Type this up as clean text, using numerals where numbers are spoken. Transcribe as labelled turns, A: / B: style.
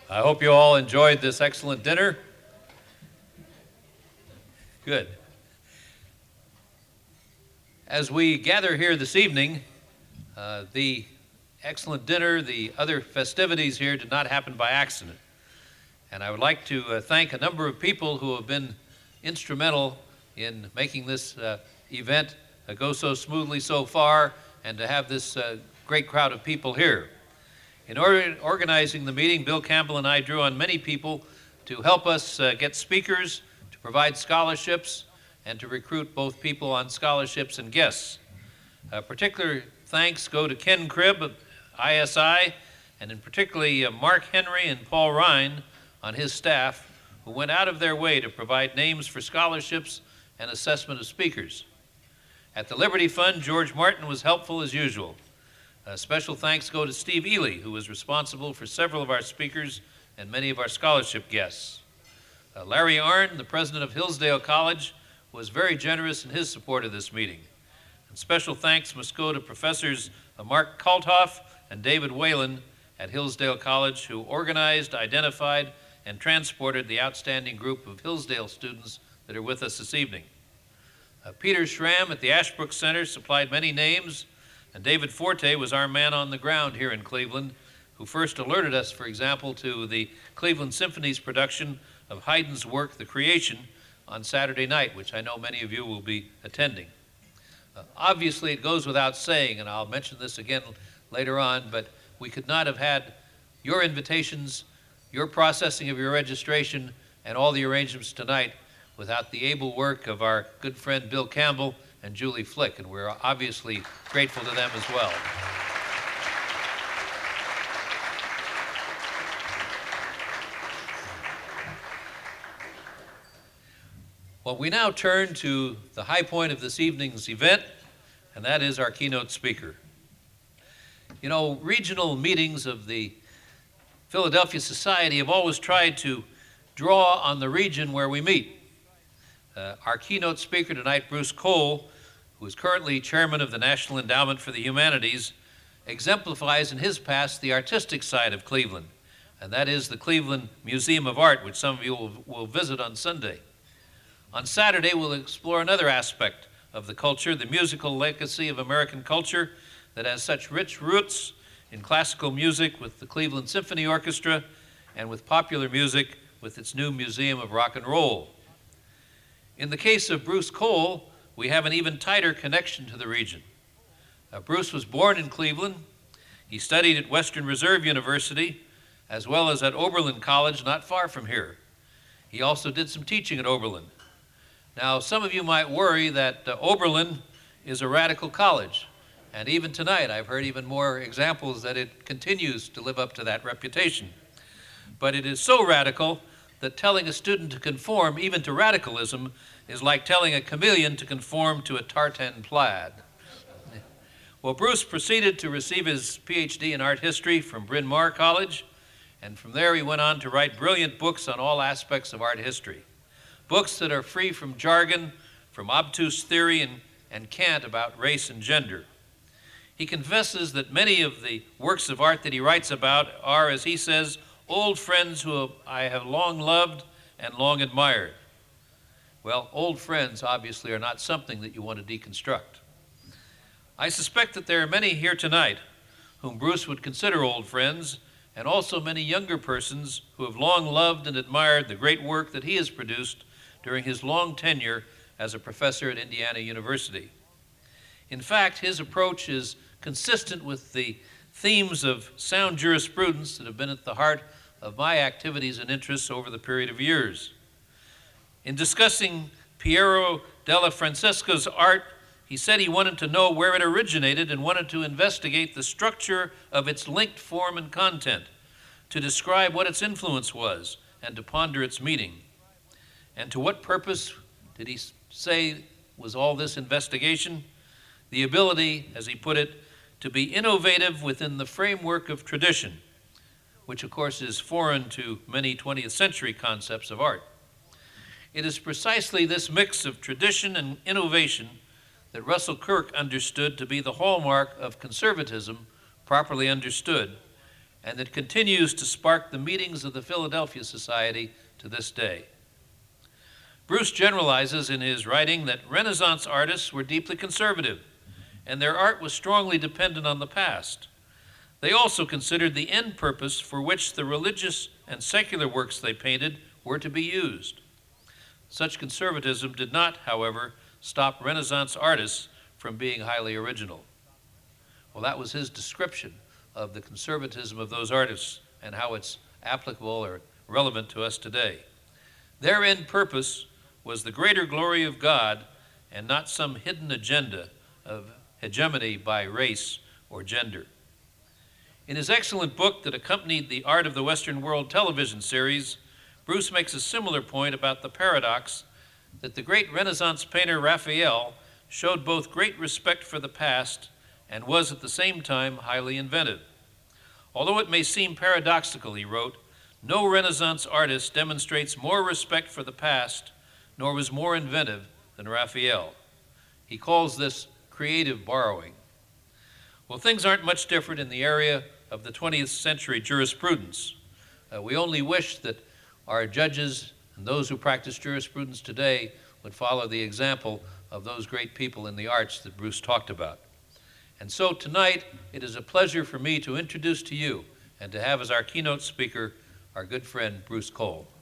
A: I hope you all enjoyed this excellent dinner. Good. As we gather here this evening, the excellent dinner, the other festivities here did not happen by accident. And I would like to thank a number of people who have been instrumental in making this event go so smoothly so far and to have this great crowd of people here. In organizing the meeting, Bill Campbell and I drew on many people to help us get speakers, to provide scholarships, and to recruit both people on scholarships and guests. Particular thanks go to Ken Cribb of ISI, and in particularly Mark Henry and Paul Ryan on his staff, who went out of their way to provide names for scholarships and assessment of speakers. At the Liberty Fund, George Martin was helpful as usual. Special thanks go to Steve Ely, who was responsible for several of our speakers and many of our scholarship guests. Larry Arnn, the president of Hillsdale College, was very generous in his support of this meeting. And special thanks must go to Professors Mark Kalthoff and David Whalen at Hillsdale College, who organized, identified, and transported the outstanding group of Hillsdale students that are with us this evening. Peter Schramm at the Ashbrook Center supplied many names, and David Forte was our man on the ground here in Cleveland, who first alerted us, for example, to the Cleveland Symphony's production of Haydn's work, The Creation, on Saturday night, which I know many of you will be attending. Obviously, it goes without saying, and I'll mention this again later on, but we could not have had your invitations, your processing of your registration, and all the arrangements tonight without the able work of our good friend Bill Campbell and Julie Flick, and we're obviously grateful to them as well. Well, we now turn to the high point of this evening's event, and that is our keynote speaker. You know, regional meetings of the Philadelphia Society have always tried to draw on the region where we meet. Our keynote speaker tonight, Bruce Cole, who is currently chairman of the National Endowment for the Humanities, exemplifies in his past the artistic side of Cleveland, and that is the Cleveland Museum of Art, which some of you will visit on Sunday. On Saturday, we'll explore another aspect of the culture, the musical legacy of American culture that has such rich roots in classical music with the Cleveland Symphony Orchestra and with popular music with its new Museum of Rock and Roll. In the case of Bruce Cole, we have an even tighter connection to the region. Bruce was born in Cleveland. He studied at Western Reserve University, as well as at Oberlin College, not far from here. He also did some teaching at Oberlin. Now, some of you might worry that Oberlin is a radical college, and even tonight I've heard even more examples that it continues to live up to that reputation. But it is so radical that telling a student to conform, even to radicalism, is like telling a chameleon to conform to a tartan plaid. Well, Bruce proceeded to receive his PhD in art history from Bryn Mawr College, and from there he went on to write brilliant books on all aspects of art history. Books that are free from jargon, from obtuse theory and cant about race and gender. He confesses that many of the works of art that he writes about are, as he says, old friends who I have long loved and long admired. Well, old friends obviously are not something that you want to deconstruct. I suspect that there are many here tonight whom Bruce would consider old friends, and also many younger persons who have long loved and admired the great work that he has produced during his long tenure as a professor at Indiana University. In fact, his approach is consistent with the themes of sound jurisprudence that have been at the heart of my activities and interests over the period of years. In discussing Piero della Francesca's art, he said he wanted to know where it originated and wanted to investigate the structure of its linked form and content, to describe what its influence was and to ponder its meaning. And to what purpose did he say was all this investigation? The ability, as he put it, to be innovative within the framework of tradition, which of course is foreign to many 20th century concepts of art. It is precisely this mix of tradition and innovation that Russell Kirk understood to be the hallmark of conservatism, properly understood, and that continues to spark the meetings of the Philadelphia Society to this day. Bruce generalizes in his writing that Renaissance artists were deeply conservative, and their art was strongly dependent on the past. They also considered the end purpose for which the religious and secular works they painted were to be used. Such conservatism did not, however, stop Renaissance artists from being highly original. Well, that was his description of the conservatism of those artists and how it's applicable or relevant to us today. Their end purpose was the greater glory of God and not some hidden agenda of hegemony by race or gender. In his excellent book that accompanied the Art of the Western World television series, Bruce makes a similar point about the paradox that the great Renaissance painter Raphael showed both great respect for the past and was at the same time highly inventive. Although it may seem paradoxical, he wrote, no Renaissance artist demonstrates more respect for the past nor was more inventive than Raphael. He calls this creative borrowing. Well, things aren't much different in the area of the 20th century jurisprudence. We only wish that our judges and those who practice jurisprudence today would follow the example of those great people in the arts that Bruce talked about. And so tonight, it is a pleasure for me to introduce to you and to have as our keynote speaker our good friend Bruce Cole.